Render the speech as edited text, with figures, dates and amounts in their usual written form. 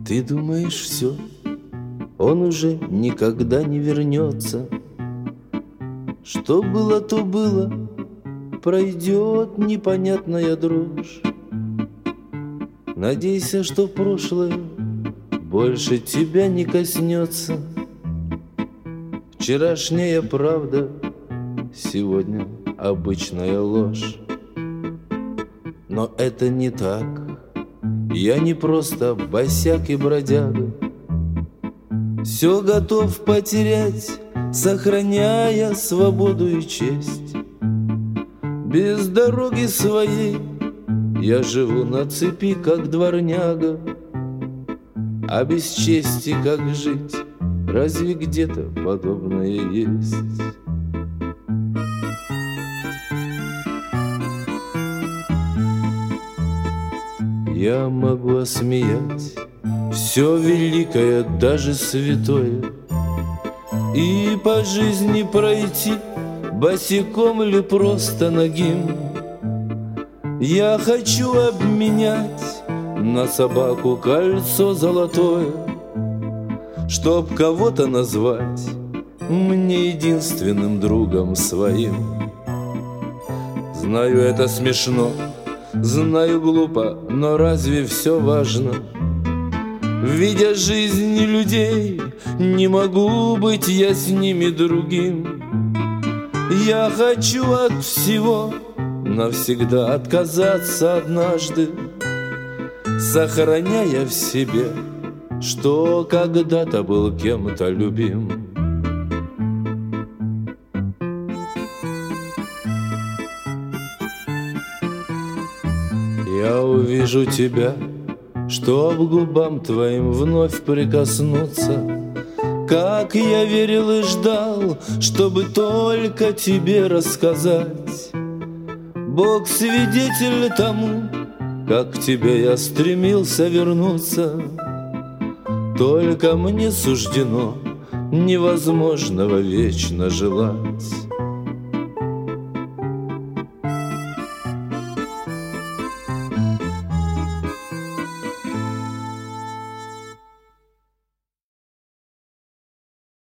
Ты думаешь, все, он уже никогда не вернется. Что было, то было, пройдет непонятная дрожь. Надейся, что прошлое больше тебя не коснется. Вчерашняя правда, сегодня обычная ложь. Но это не так. Я не просто босяк и бродяга. Все готов потерять, сохраняя свободу и честь. Без дороги своей я живу на цепи, как дворняга. А без чести как жить? Разве где-то подобное есть? Я могу осмеять все великое, даже святое, и по жизни пройти босиком или просто нагим. Я хочу обменять на собаку кольцо золотое, чтоб кого-то назвать мне единственным другом своим. Знаю, это смешно, знаю, глупо, но разве все важно? Видя жизни людей, не могу быть я с ними другим. Я хочу от всего навсегда отказаться однажды, сохраняя в себе, что когда-то был кем-то любим. Я увижу тебя, чтоб губам твоим вновь прикоснуться, как я верил и ждал, чтобы только тебе рассказать. Бог свидетель тому, как к тебе я стремился вернуться. Только мне суждено невозможного вечно желать.